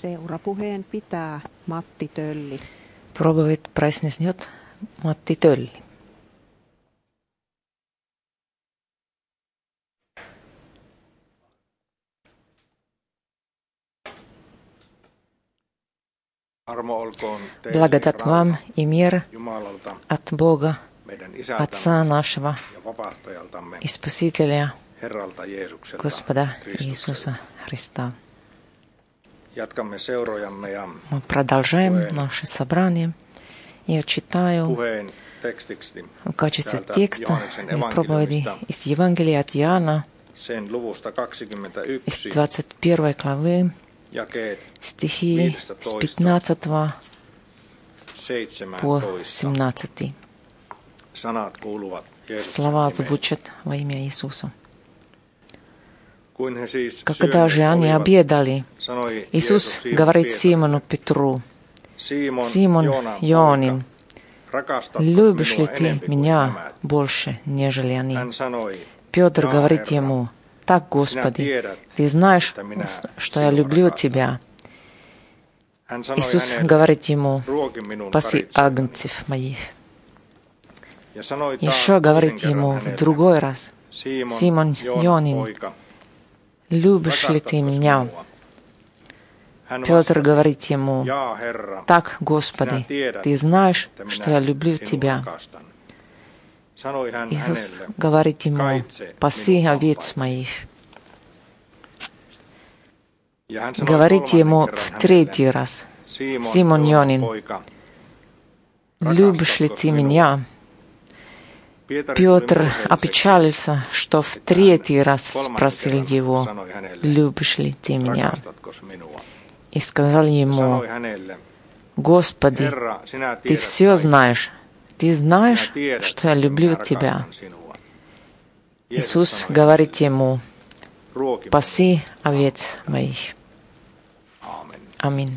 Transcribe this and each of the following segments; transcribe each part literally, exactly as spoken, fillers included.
Seurapuheen pitää Matti Tölli. Проповедь произнесет Мatti Tölli. Благодать вам и мир от Бога, Отца нашего и Спасителя, Господа Иисуса Христа. Мы продолжаем наше собрание. Я читаю в качестве текста и проповеди из Евангелия от Иоанна, из двадцать первой главы, стихи с пятнадцатого по семнадцатый. Слова звучат во имя Иисуса. Когда же они обедали, Иисус говорит Симону Петру: «Симон Ионин, любишь ли ты меня больше, нежели они?» Петр говорит ему: «Так, Господи, ты знаешь, что я люблю тебя». Иисус говорит ему: «Паси агнцев моих». Еще говорит ему в другой раз: «Симон Ионин, любишь ли ты меня?» Петр говорит ему: «Так, Господи, ты знаешь, что я люблю тебя». Иисус говорит ему: «Паси овец моих». Говорит ему в третий раз: «Симон Ионин, любишь ли ты меня?» Петр опечалился, что в третий раз спросил его: «Любишь ли ты меня?» И сказал ему: «Господи, ты все знаешь. Ты знаешь, что я люблю тебя». Иисус говорит ему: «Паси овец моих». Аминь.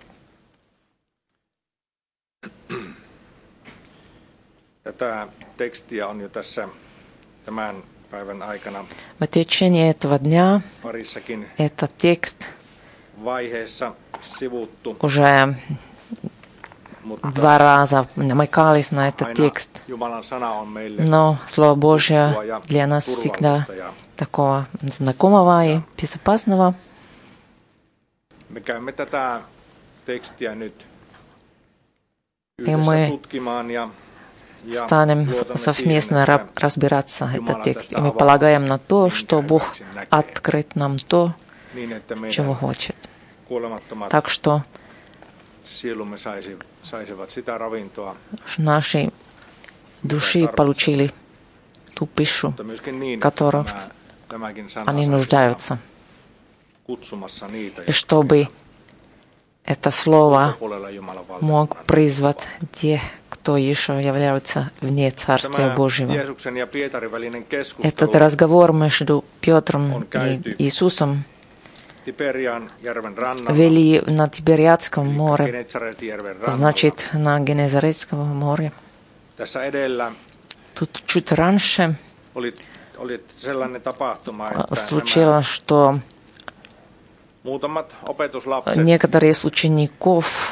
В течение этого дня этот текст уже два раза намекались на этот текст, но Слово Божье для нас всегда такого знакомого и безопасного. И мы станем совместно разбираться этот текст. И мы полагаем на то, что Бог открыт нам то, чего хочет. Так что наши души получили ту пищу, которую они нуждаются. И чтобы это слово мог призвать тех, кто еще является вне Царствия Божьего. Этот разговор между Петром и Иисусом вели на Тибериадском море, значит, на Генезаретском море. Тут чуть раньше случилось, что некоторые из учеников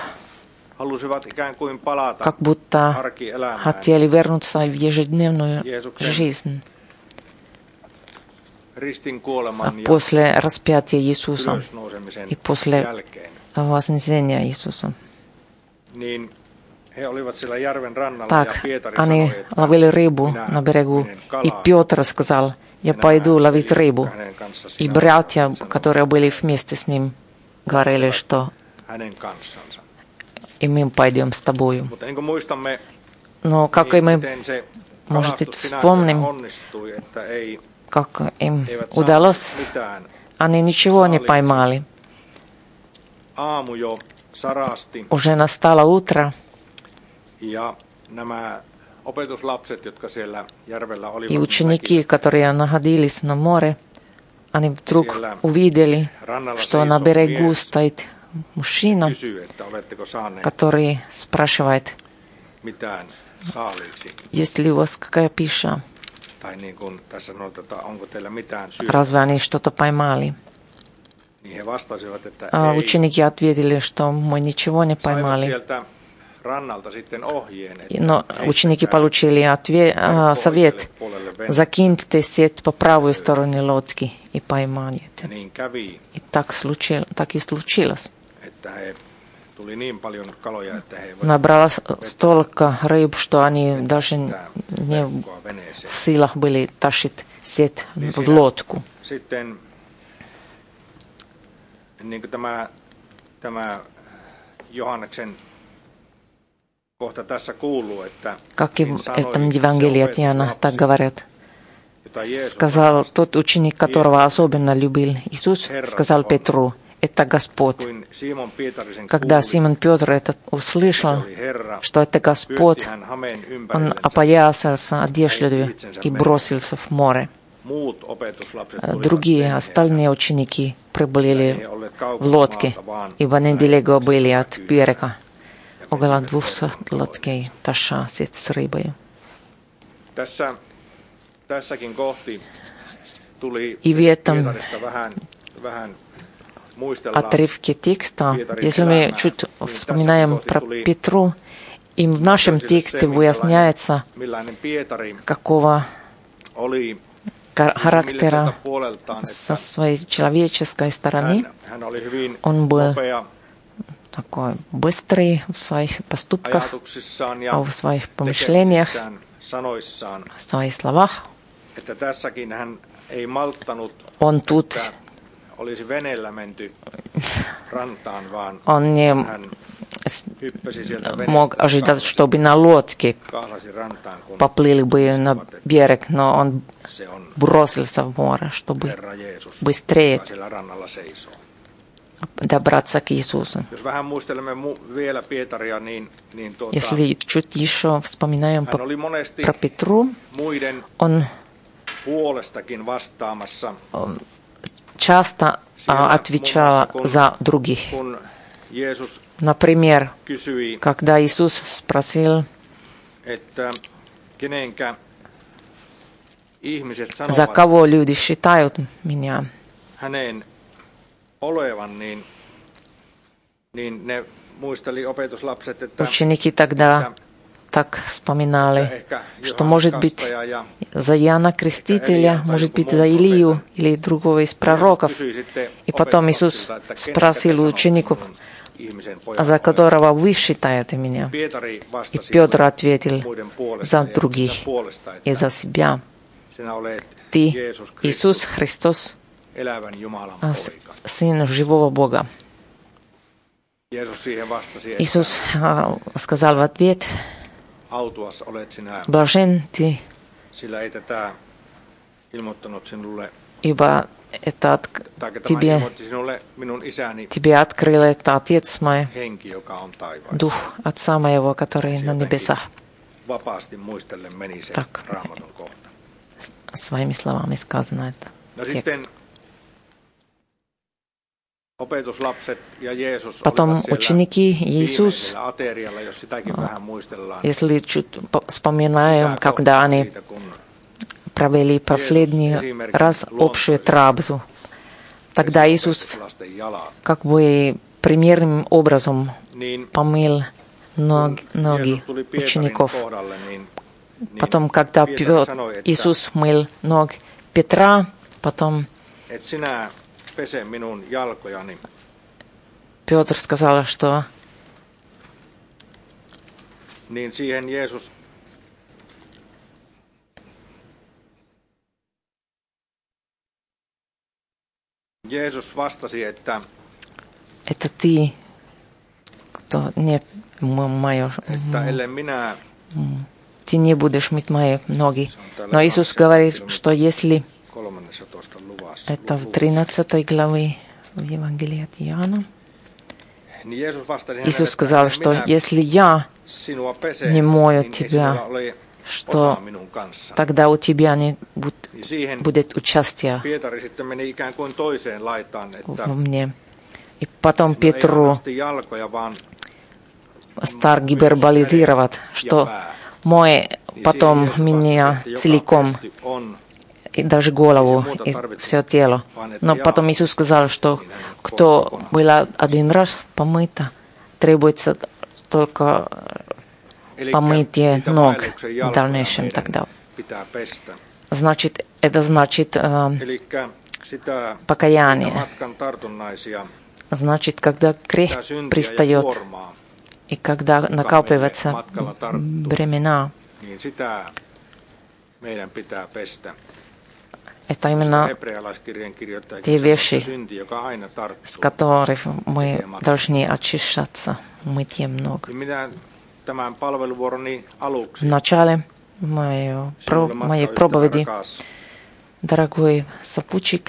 как будто хотели вернуться в ежедневную жизнь после распятия Иисуса и после вознесения Иисуса. Так, они ловили рыбу на берегу, и Петр сказал: «Я пойду ловить рыбу». И братья, которые были вместе с ним, говорили, что и мы пойдем с тобою. Но как и мы, может быть, вспомним, как им удалось, они ничего не поймали. Уже настало утро, и ученики, которые находились на море, они вдруг увидели, что на берегу стоит мужчина, который спрашивает: «Есть ли у вас какая пища?» Разве они что-то поймали? А ученики ответили, что мы ничего не поймали. Но ученики получили ответ, а, совет: закиньте сеть по правой стороне лодки и поймаете. И так, случилось, так и случилось. Набралось столько рыб, что они даже не в силах были тащить сеть в лодку. Как и в этом Евангелии от Иоанна так говорят. Сказал тот ученик, которого особенно любил Иисус, сказал Петру: это Господь. Когда Симон Петр это услышал, что это Господь, он опоясался одеждой и бросился в море. Другие, остальные ученики прибыли в лодке, ибо недалеко были от берега. Около двухсот лодкей таша сеть с рыбой. И в этом отрывке текста, если мы чуть вспоминаем про Петру, и в нашем тексте выясняется, какого характера со своей человеческой стороны он был такой быстрый в своих поступках, а в своих помышлениях, в своих словах. Он тут он не мог ожидать, чтобы на лодке поплыли бы на берег, но он бросился в море, чтобы быстрее добраться к Иисусу. Если чуть еще вспоминаем про Петру, он часто отвечал за других. Например, когда Иисус спросил, за кого люди считают меня, ученики тогда так вспоминали, что, может быть, за Иоанна Крестителя, может быть, за Илию или другого из пророков. И потом Иисус спросил у учеников, за которого вы считаете меня. И Петр ответил: за других и за себя. Ты, Иисус Христос, Сын живого Бога. Иисус сказал в ответ: блажен ты, ибо это от, тебе, тебе открыл это Отец мой, Дух Отца моего, который на небесах. Так, своими словами сказано это текст. Потом ученики и Иисус, если чуть вспоминаем, когда они провели последний раз общую трапезу, тогда Иисус как бы примерным образом помыл ноги, ноги учеников. Потом, когда Петр, Иисус мыл ноги Петра, потом Петр сказал, что это ты, кто не мое, ты не будешь мыть мои ноги. Но Иисус говорит, что если это в тринадцатой главе в Евангелии от Иоанна, Иисус сказал, что если я не мою тебя, что тогда у тебя не будет участия в мне. И потом Петру стал гиперболизировать, что мой потом меня целиком и даже голову, и все тело. Но потом Иисус сказал, что кто был один раз помыто, требуется только помытие ног в дальнейшем тогда. Значит, это значит э, покаяние. Значит, когда грех пристает, и когда накапливаются бремена, это именно те вещи, с которых мы должны очищаться мытьем ног. В начале моей, про, моей проповеди, дорогой сопутчик,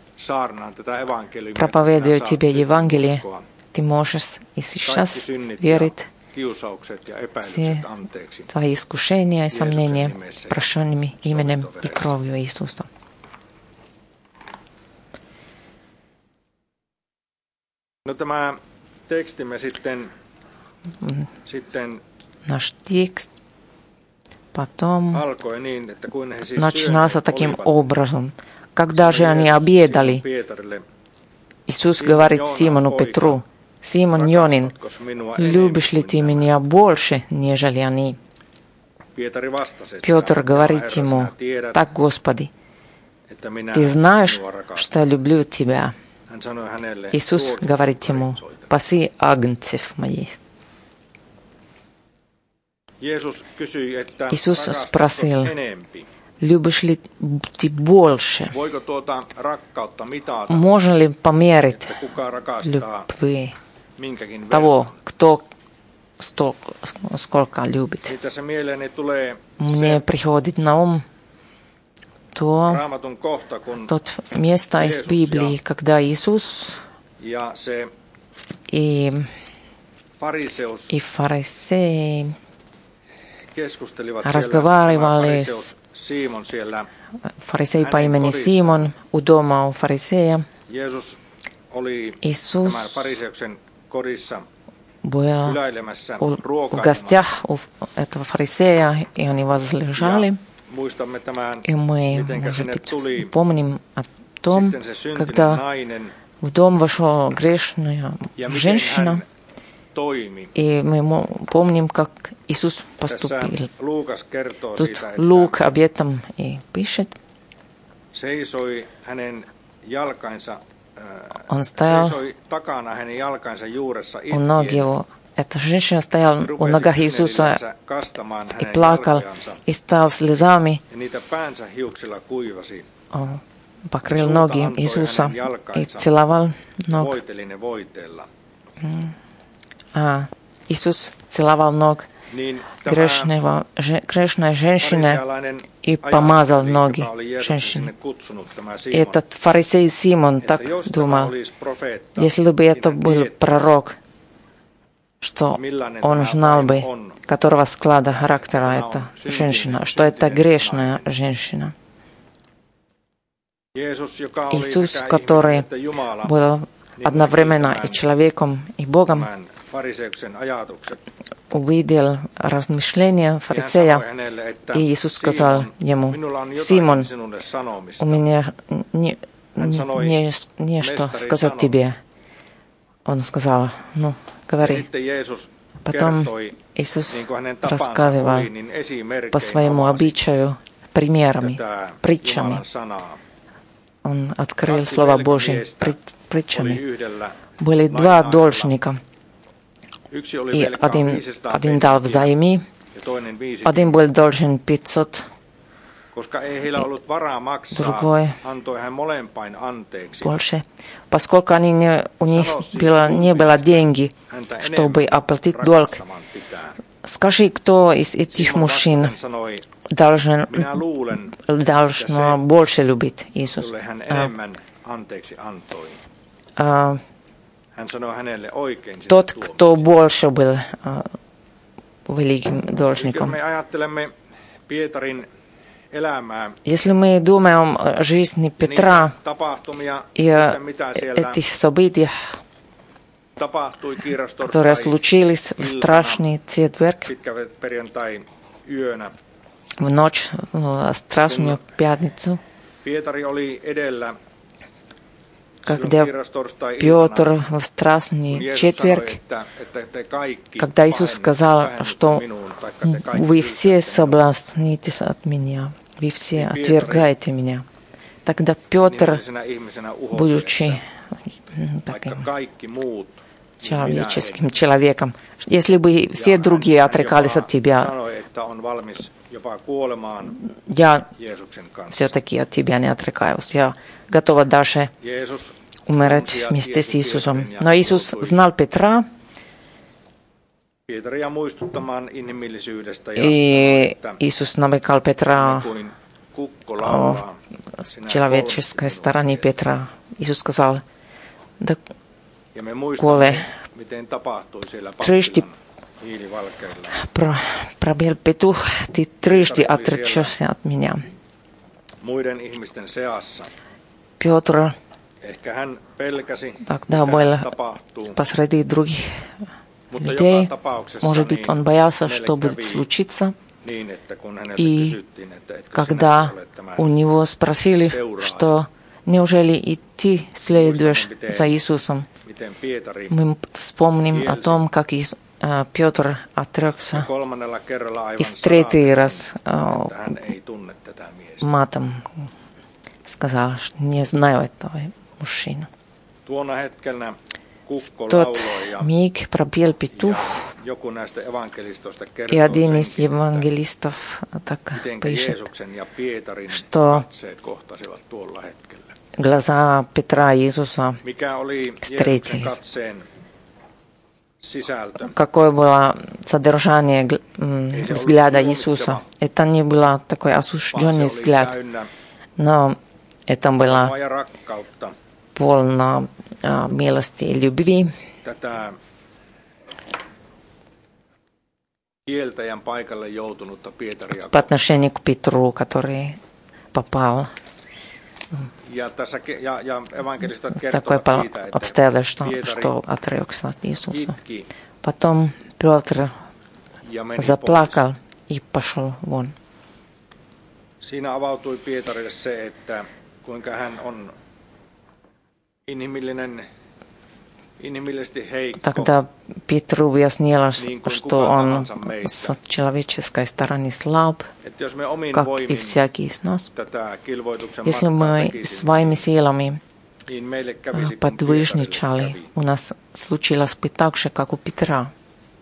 проповедую тебе Евангелие, ты можешь и сейчас верить все твои искушения и сомнения прощенными именем и кровью Иисуса. Наш текст потом начинался таким образом. Когда же они обедали, Иисус говорит Симону Петру: «Симон Йонин, любишь ли ты меня больше, нежели они?» Петр говорит ему: «Так, Господи, ты знаешь, что я люблю тебя». Иисус говорит ему: «Паси агнцев моих». Иисус спросил: «Любишь ли ты больше?» Можно ли померить любви того, кто столько, сколько любит? Мне приходит на ум то, тот место из Библии, когда Иисус и, и фарисеи разговаривали с фарисей по имени Симон у дома у фарисея. Иисус был в гостях у этого фарисея, и они возлежали. И мы, может быть, помним о том, когда в дом вошла грешная женщина, и мы помним, как Иисус поступил. Тут Лук об этом и пишет. Он стоял у ног его. Эта женщина стояла у ногах Иисуса и плакал, и стал слезами, покрыл ноги Иисуса и целовал ног. А, Иисус целовал ног грешного, грешной женщины и помазал ноги женщины. И этот фарисей Симон так думал: если бы это был пророк, что он знал бы, которого склада характера эта женщина, что это грешная женщина. Иисус, который был одновременно и человеком, и Богом, увидел размышления фарисея, и Иисус сказал ему: «Симон, у меня не, не, не что сказать тебе». Он сказал: «Ну, говори». Потом Иисус рассказывал по своему обычаю примерами, притчами. Он открыл Слово Божие притчами. Были два должника, и один, один дал взаймы, один был должен пятьсот, другой больше. Поскольку они не, у них было, не было деньги, чтобы оплатить долг, скажи, кто из этих мужчин должен, должен больше любить Иисус? А, тот, кто больше был а, великим должником. Если мы думаем о жизни Петра и о этих событиях, которые случились в страшный четверг, в ночь, в страшную пятницу, Когда Петр в Страстный четверг, когда Иисус сказал, что вы все соблазнитесь от Меня, вы все отвергаете Меня, тогда Петр, будучи таким человеческим человеком, если бы все другие отрекались от Тебя, я все-таки от Тебя не отрекаюсь. Я готова даже умереть вместе с Иисусом. Но Иисус знал Петра, и Иисус намекал Петра о человеческой стороне Петра. Иисус сказал, да, коле трижды пробил петух, ты трижды отречешься от Меня. Петр тогда был посреди других людей. Может быть, он боялся, что будет случиться. И когда у него спросили, что неужели и ты следуешь за Иисусом, мы вспомним о том, как Петр отрекся и в третий раз матом сказал, что не знаю этого мужчину. В тот миг пробил петух, и один из евангелистов так пишет, что глаза Петра и Иисуса встретились. Какое было содержание взгляда Иисуса? Это не был такой осужденный взгляд, но это было полно милости и любви. По отношению к Петру, который попал в такое обстоятельство, что отрекся от Иисуса. Потом Петр заплакал и пошел вон. Тогда Петру выяснилось, что он с человеческой стороны слаб, как и всякий из нас. Если мы своими силами подвижничали, у нас случилось бы так же, как у Петра.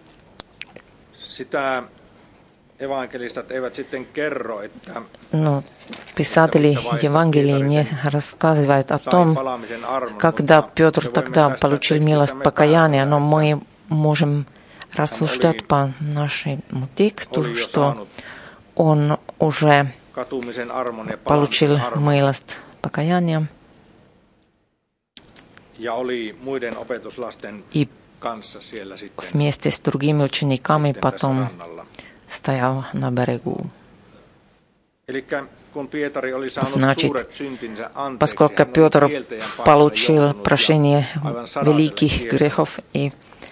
Но писатели Евангелия не рассказывают о том, когда Петр тогда получил милость покаяния, но мы можем рассуждать по нашему тексту, что он уже получил милость покаяния и вместе с другими учениками потом стоял на берегу. Значит, поскольку Петр получил прощение великих грехов и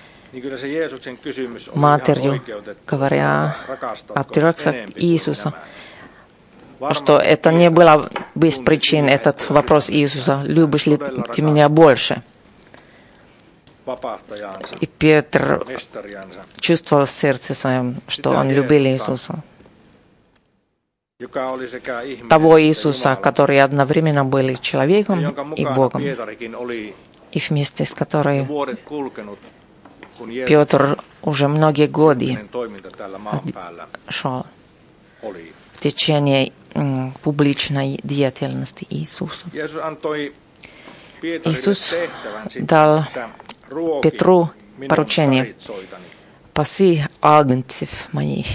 матерью, говоря, отрекся от Иисуса, что это не было без причин, этот вопрос Иисуса, любишь ли ты меня больше? И Петр чувствовал в сердце своем, что он любил Иисуса. Того Иисуса, который одновременно был и человеком, и Богом, и вместе с которым Петр уже многие годы шел в течение публичной деятельности Иисуса. Иисус дал Петру поручение: «Паси агнцев моих».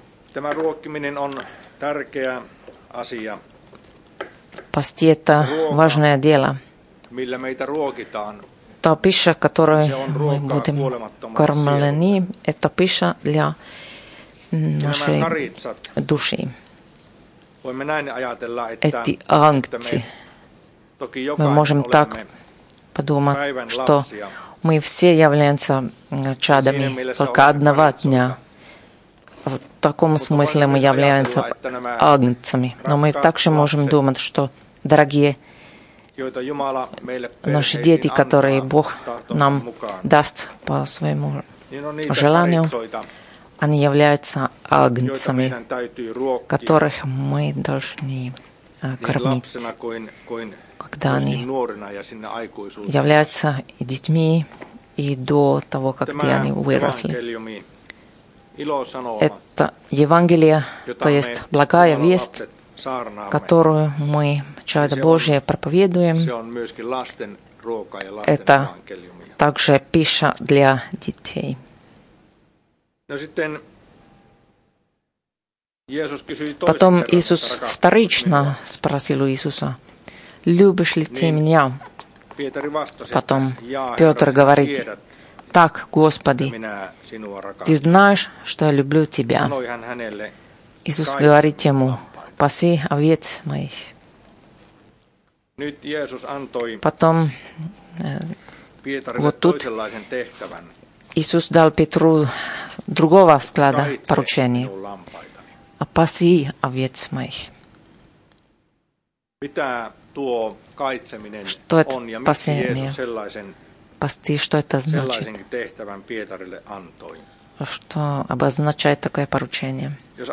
Пасти — это важное дело. Та пища, которой мы будем кормлены, это пища для нашей души. Эти агнцы, мы можем так подумать, что мы все являемся чадами только одного дня. В таком смысле мы являемся агнцами. Но мы также можем думать, что дорогие наши дети, которые Бог нам даст по своему желанию, они являются агнцами, которых мы должны кормить, когда они являются детьми и до того, как они выросли. Это Евангелие, то есть благая весть, которую мы, чадо Божие, проповедуем. Это также пища для детей. Потом Иисус вторично спросил у Иисуса: «Любишь ли ты меня?» Потом Петр говорит: «Так, Господи, ты знаешь, что я люблю тебя». Иисус говорит ему: «Паси овец моих». Потом вот тут Иисус дал Петру другого склада поручения: «Паси овец моих». Что это пасение? Пасти, что это значит? Что обозначает такое поручение?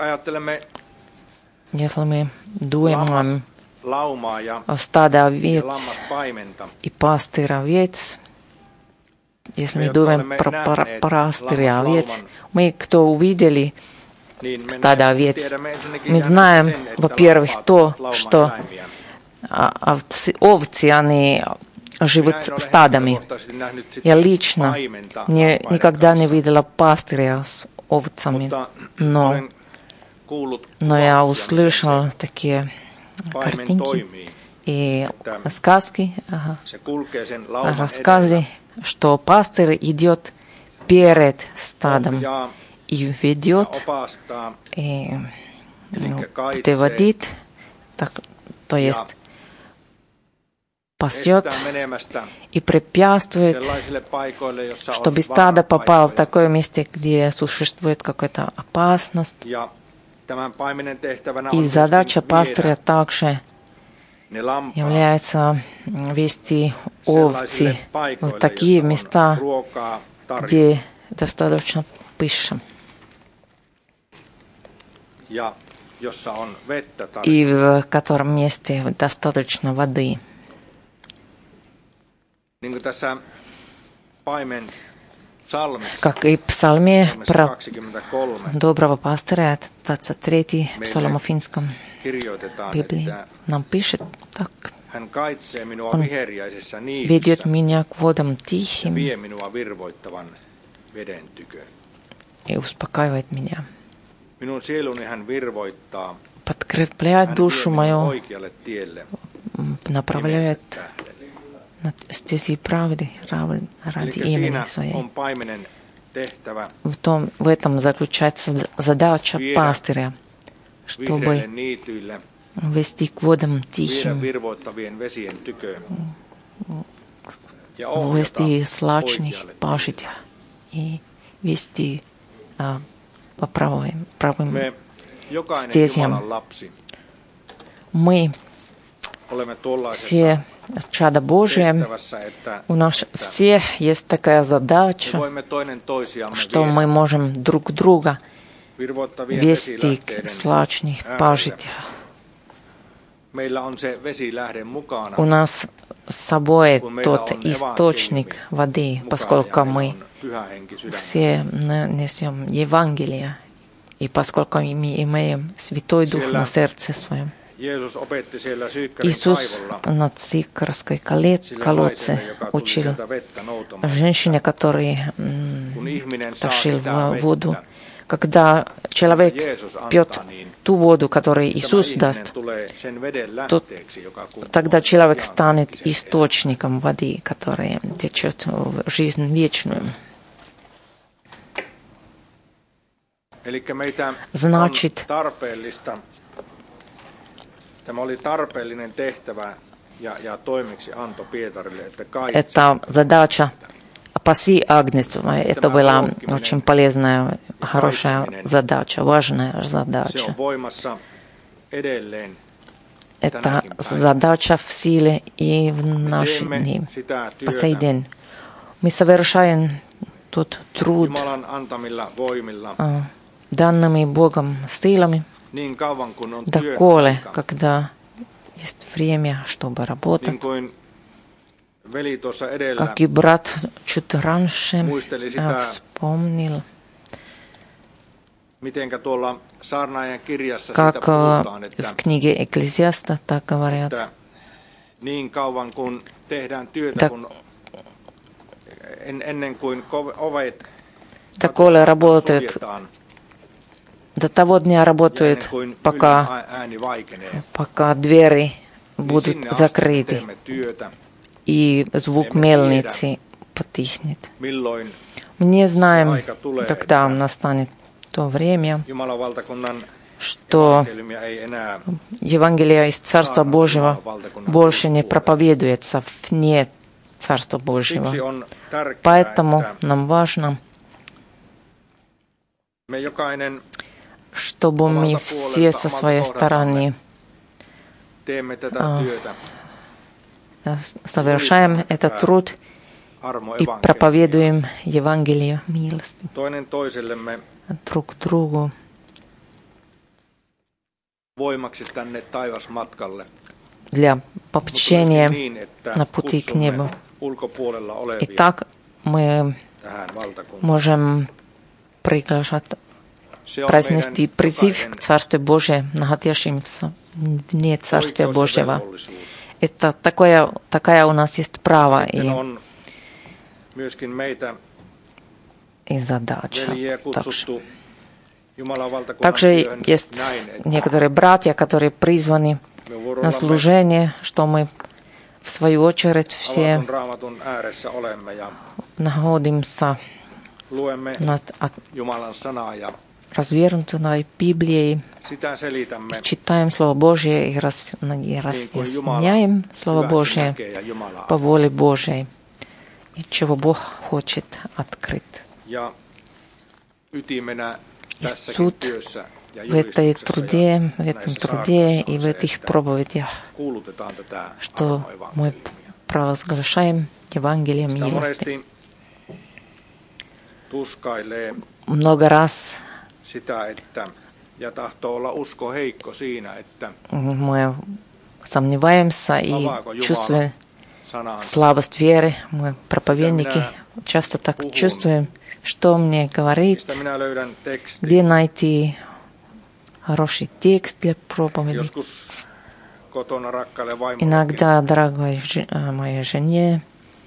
Если мы думаем о стаде овец и пастыря овец, если мы думаем про пастыря овец, мы, кто увидели стадо овец, мы знаем, во-первых, то, что овцы, овцы, они живут стадами. Я лично не, никогда не видела пастыря с овцами, но, но я услышала такие картинки и сказки, ага, рассказы, что пастырь идет перед стадом и ведет, и ну, приводит, так, то есть пасет и препятствует, чтобы стадо попало в такое место, где существует какая-то опасность. И задача пастыря также является вести овцы в такие места, где достаточно пищи и в котором месте достаточно воды. Как и в псалме про доброго пастыря, двадцать третий псалом финском Библии, нам пишет так: «Он ведет меня к водам тихим и успокаивает меня, подкрепляет душу мою, направляет на стези правды ради имени Своей». В, том, в этом заключается задача пастыря, чтобы вести к водам тихим, вести слачных пашить и вести а, по правым, правым стезям. Мы все чадо Божие, у нас все есть такая задача, что мы можем друг друга вести к слачных пажитях. У нас с собой тот источник воды, поскольку мы все несем Евангелие, и поскольку мы имеем Святой Дух на сердце своем. Иисус на Цикорской колодце учил женщине, которая тащил воду. Когда человек пьет ту воду, которую Иисус даст, то тогда человек станет источником воды, которая течет в жизнь вечную. Значит, это задача «Паси агнец». Это была очень полезная, хорошая задача, важная задача. это задача в силе и в наши дни. По сей день мы совершаем тот труд данными Богом силами, доколе, когда есть время, чтобы работать. Как и брат чуть раньше вспомнил, как в книге Экклесиаста так говорят, доколе работает, до того дня работает, пока, пока двери будут закрыты и звук мельницы потихнет. Мы не знаем, когда настанет то время, что Евангелие из Царства Божьего больше не проповедуется вне Царства Божьего. Поэтому нам важно, чтобы мы все со своей стороны совершаем этот труд и проповедуем Евангелие милости друг другу для попечения на пути к небу. И так мы можем приглашать, произнести призыв к Царству Божьему, находящимся вне Царствия Божьего. Это такое, такая у нас есть право и, и задача. Также. Также есть некоторые братья, которые призваны на служение, что мы в свою очередь все находимся над развернутой Библией, и читаем Слово Божие и, раз, и разъясняем Слово Божие по воле Божией, и чего Бог хочет открыть. И суть в этой труде, в этом труде и в этих проповедях, что мы провозглашаем Евангелие милости. Много раз мы сомневаемся и чувствуем слабость веры. Мы, проповедники, часто так чувствуем, что мне говорит, где найти хороший текст для проповеди. Иногда, дорогой моей жене,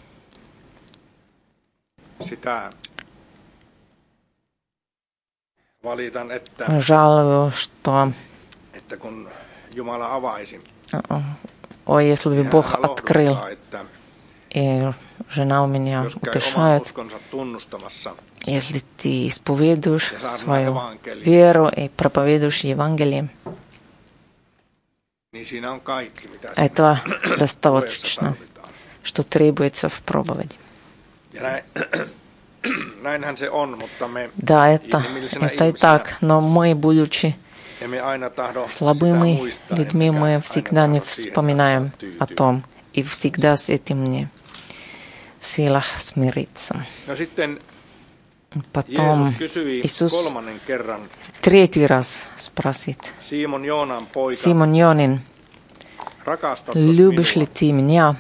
жалую, что ой, если бы Бог открыл, и жена у меня утешает, если ты исповедуешь свою веру и проповедуешь Евангелие, этого достаточно, что требуется в проповеди. Да, это, это и так, но мы, будучи слабыми людьми, мы всегда не вспоминаем о том, и всегда с этим не в силах смириться. Потом Иисус третий раз спросит: Симон Йонин, любишь ли ты меня?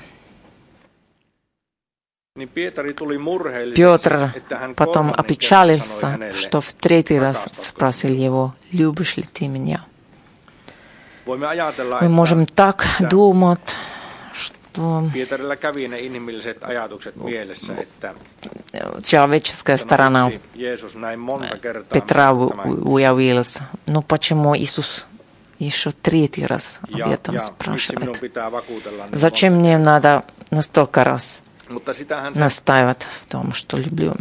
Петр потом опечалился, что в третий раз спросил его: любишь ли ты меня? Мы можем так думать, что человеческая сторона Петра уявилась. Но почему Иисус еще третий раз об этом спрашивает? Зачем мне надо настолько раз настаивать в том, что люблю?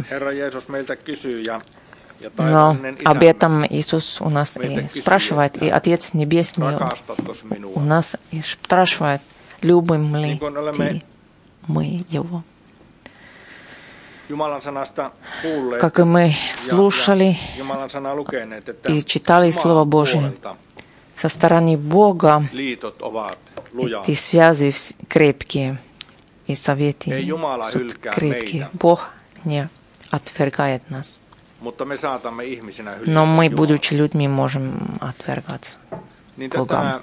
Но об этом Иисус у нас и спрашивает, и Отец Небесный у нас и спрашивает: любим ли ты мы Его? Как и мы слушали и читали Слово Божие Со стороны Бога эти связи крепкие, и советы крепкие. Бог не отвергает нас. Но мы, будучи людьми, можем отвергаться Богом.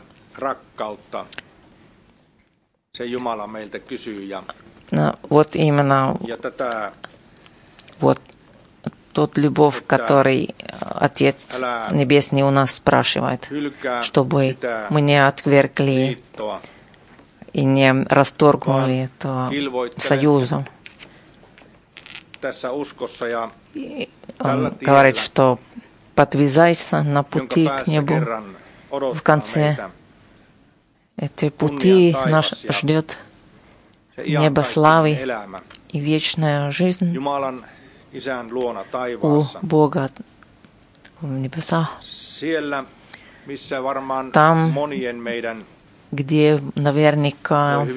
Но вот именно вот тот любовь, который Отец Небесный у нас спрашивает, чтобы мы не отвергли и не расторгнули этого союза. И он говорит, что подвязайся на пути к небу. В конце этой пути нас ждет небо славы и вечная жизнь у Бога в небесах. Там, где наверняка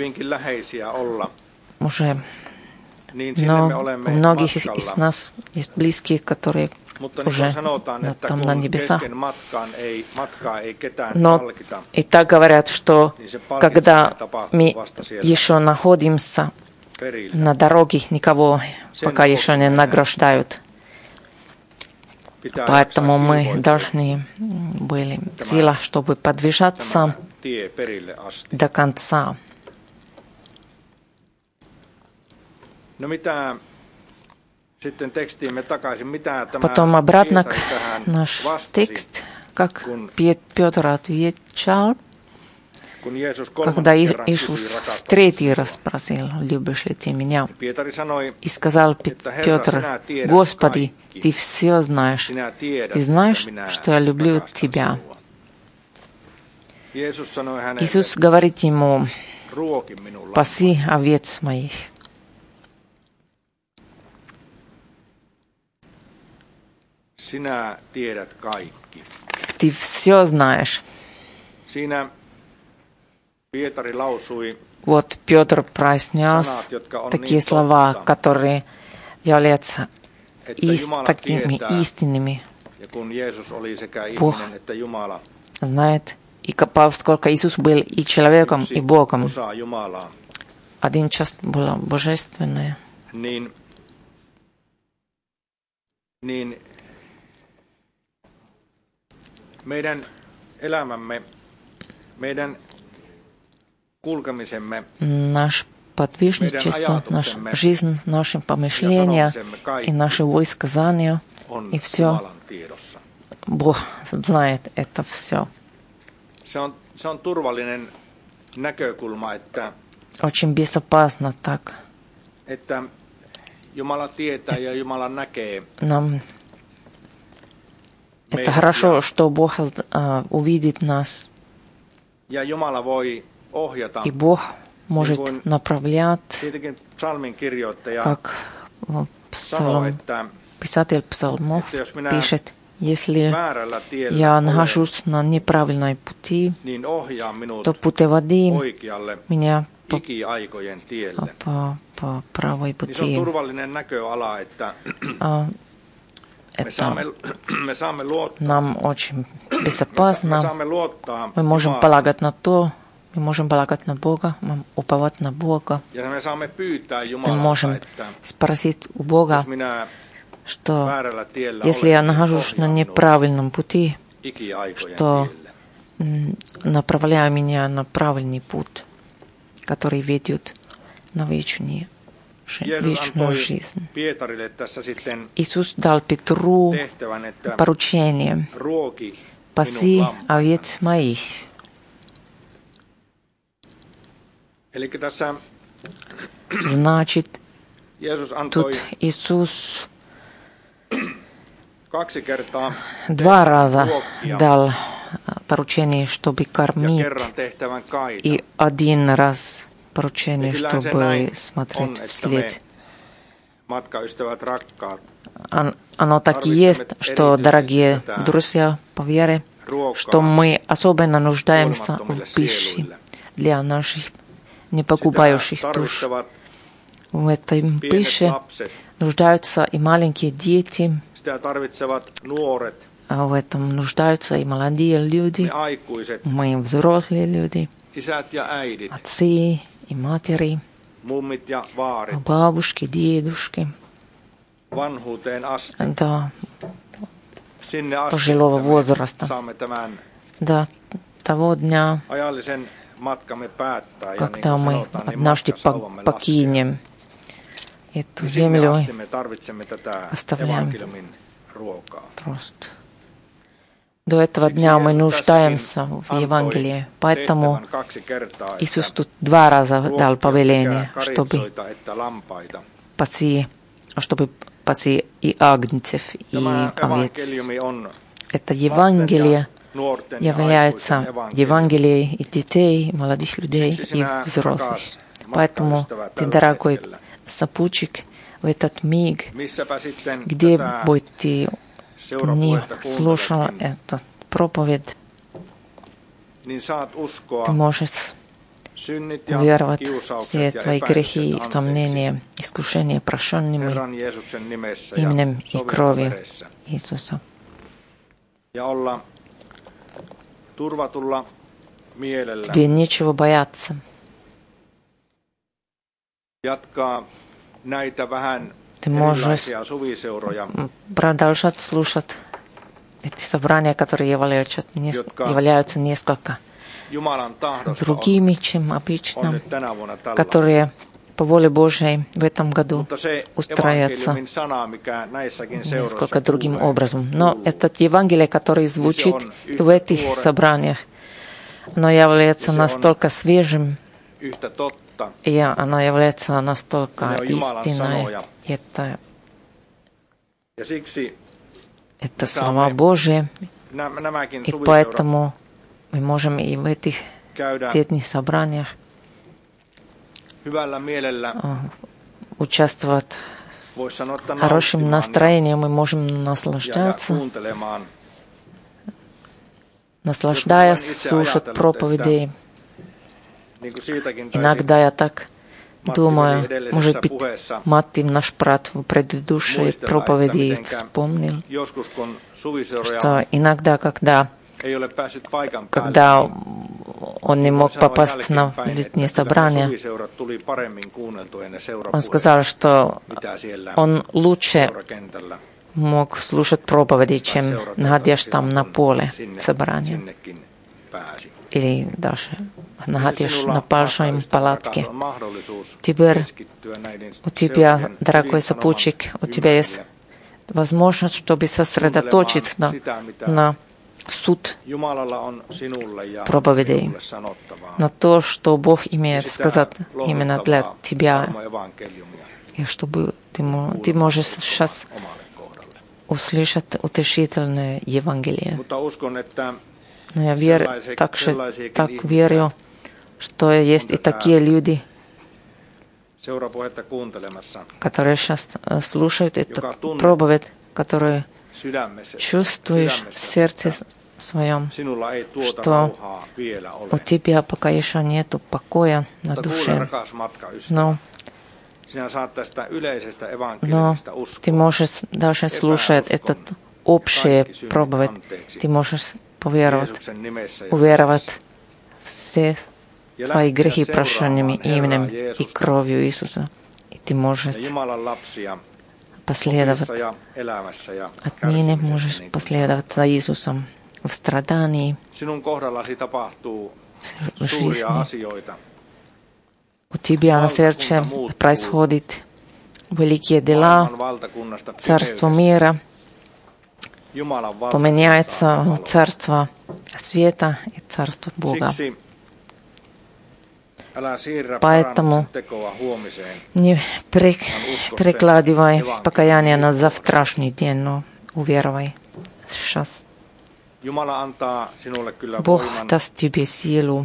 уже, но у многих из нас есть близкие, которые уже там на небесах. Но и так говорят, что когда мы еще находимся на дороге, никого пока еще не награждают. Поэтому мы должны были сила, чтобы подвижаться до конца. Потом обратно к наш текст, как Петр отвечал, когда Иисус в третий раз спросил, любишь ли ты меня? И сказал Петр, Господи, ты все знаешь, ты знаешь, что я люблю тебя. Иисус говорит ему, паси овец моих. Ты все знаешь. Вот Петр произнес такие слова, которые являются ист, такими истинными. Бог знает, и поскольку Иисус был и человеком, и Богом, один часть была божественная. Meidän elämämme, meidän kulkemisemme, наше подвижничество, наша жизнь, наши помышления и наши высказания, и все. Бог знает это все. Очень безопасно так. Нам это хорошо, что Бог uh, увидит нас, и Бог может направлять, как псалом, писатель псалмов пишет, если я нахожусь на неправильной пути, то путеводи меня по, по, по правой пути. Uh, Это нам очень безопасно. Мы можем полагать на то, мы можем полагать на Бога, мы уповать на Бога. Мы можем спросить у Бога, что если я нахожусь на неправильном пути, что направляю меня на правильный путь, который ведет на вечную вечную жизнь. Иисус дал Петру поручение «Паси овец моих». Значит, тут Иисус два раза дал поручение, чтобы кормить, и один раз поручение, чтобы смотреть вслед. Оно так и есть, что, дорогие друзья по вере, что мы особенно нуждаемся в пище для наших непогубающих душ. В этой пище нуждаются и маленькие дети, в этом нуждаются и молодые люди, мы взрослые люди, отцы и матери, бабушки, дедушки, до пожилого возраста, до того дня, когда мы однажды покинем эту землю, оставляем просто. До этого дня мы нуждаемся в Евангелии, поэтому Иисус тут два раза дал повеление, чтобы паси, чтобы паси и агнцев, и овец. Это Евангелие является Евангелием и детей, и молодых людей, и взрослых. Поэтому ты, дорогой сопутчик, в этот миг, где бы ты не слушал эту проповедь, ты можешь веровать все твои грехи и сомнения, искушения прощенными именем и кровью Иисуса. Тебе нечего бояться. Ты можешь продолжать слушать эти собрания, которые являются, являются несколько другими, чем обычно, которые по воле Божьей в этом году устроятся несколько другим образом. Но этот Евангелие, который звучит в этих собраниях, оно является настолько свежим, и оно является настолько истинной. Это, это слова Божьи, и поэтому мы можем и в этих летних собраниях участвовать с хорошим настроением, мы можем наслаждаться, наслаждаясь, слушать проповеди. Иногда я так думаю, может быть, Матти, наш брат, в предыдущей проповеди вспомнил, что иногда, когда, когда он не мог попасть на летнее собрание, он сказал, что он лучше мог слушать проповеди, чем находясь там на поле собрания. Или даже находишь на большой палатке. Теперь у тебя, дорогой сопутчик, у тебя есть возможность, чтобы сосредоточиться на, на суд проповедей, на то, что Бог имеет сказать именно для тебя, и чтобы ты, ты можешь сейчас услышать утешительное Евангелие. Но я верю, также так верю, что есть и такие люди, которые сейчас слушают эту проповедь, которые чувствуешь в сердце своем, что у тебя пока еще нету покоя на душе, но, но ты можешь даже слушать этот общий проповедь, ты можешь поверовать, уверовать все твои грехи прощенными именем и кровью Иисуса. И ты можешь последовать, отныне можешь последовать за Иисусом в страдании, в жизни. У тебя на сердце происходят великие дела, Царство мира, поменяется Царство света и Царство Бога. Поэтому не прикладывай покаяние на завтрашний день, но уверовай сейчас. Бог даст тебе силу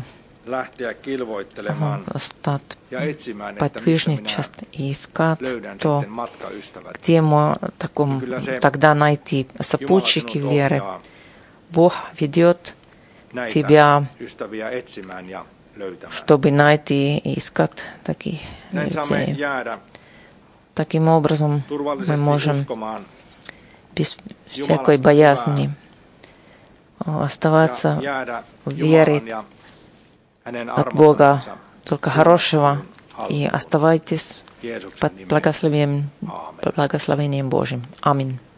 стать подвижничать и искать то, где мы таком, тогда найти сопутчики веры. Бог ведет тебя, чтобы найти и искать таких людей. Таким образом мы можем без всякой боязни оставаться в вере от Бога только хорошего и оставайтесь под благословением, благословением Божьим. Аминь.